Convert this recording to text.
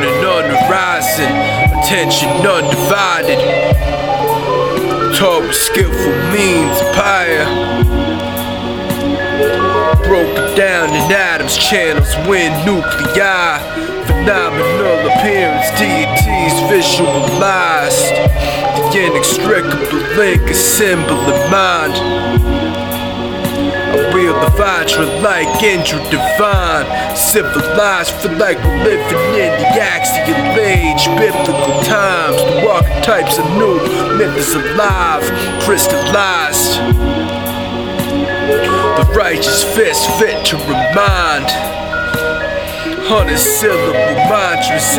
morning on the horizon, attention undivided. Taught with skillful means empire. Broken down in atoms, channels, wind, nuclei. Phenomenal appearance, deities visualized. The inextricable link, a symbol in mind. I wield the Vajra like Indra divine. Civilized, feel like we're living in the axial age. Biblical times, the archetypes are new, myth is alive, crystallized. The righteous fist fit to remind. 100 syllable mantras